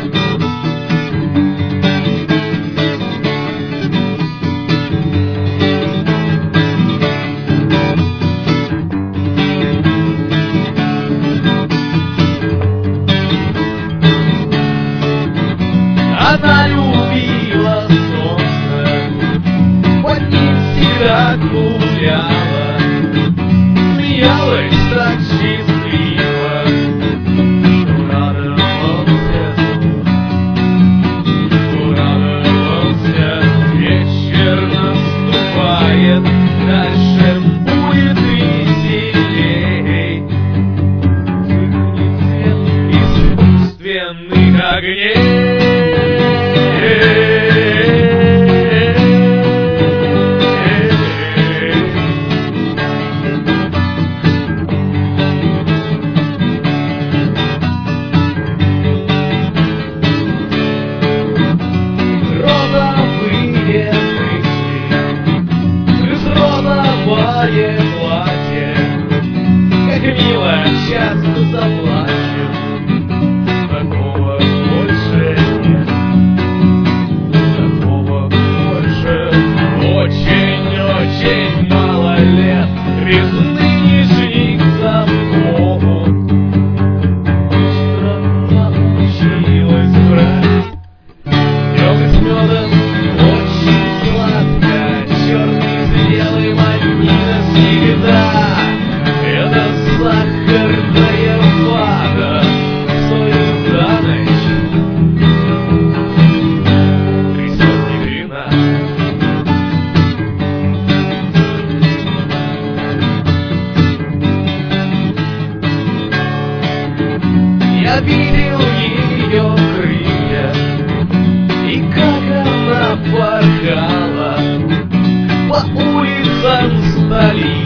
Она любила солнце, под ним всегда гуляла, смеялась так счастливо, что радовался. Вечер наступает, дальше будет веселей. Вспыхнет свет искусственных огней. Платье, как мило, часто заплачем, такого больше нет, такого больше. Очень-очень мало лет, резный нижник замков. Страна научилась брать мёд с мёдом, очень сладко, черный с белым однина всегда. Это сахарная вата, стоит за ночь, трясет негрина. Я видел ее крылья, и как она порхала по улицам столицы.